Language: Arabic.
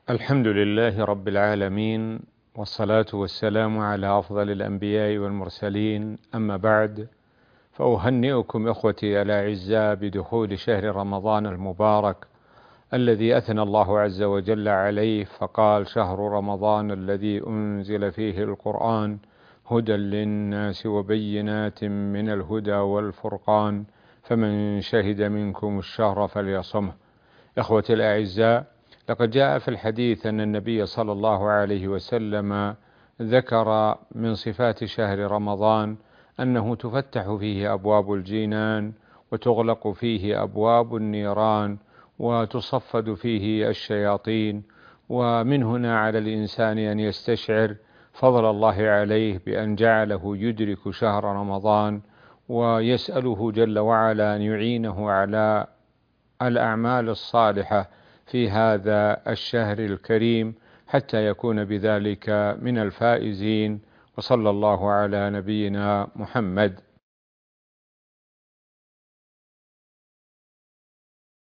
الحمد لله رب العالمين، والصلاة والسلام على أفضل الأنبياء والمرسلين، أما بعد، فأهنئكم إخوتي الأعزاء بدخول شهر رمضان المبارك الذي أثنى الله عز وجل عليه فقال: شهر رمضان الذي أنزل فيه القرآن هدى للناس وبينات من الهدى والفرقان، فمن شهد منكم الشهر فليصمه. إخوتي الأعزاء، لقد جاء في الحديث أن النبي صلى الله عليه وسلم ذكر من صفات شهر رمضان أنه تفتح فيه أبواب الجنان، وتغلق فيه أبواب النيران، وتصفد فيه الشياطين. ومن هنا على الإنسان أن يستشعر فضل الله عليه بأن جعله يدرك شهر رمضان، ويسأله جل وعلا أن يعينه على الأعمال الصالحة في هذا الشهر الكريم حتى يكون بذلك من الفائزين. وصلى الله على نبينا محمد.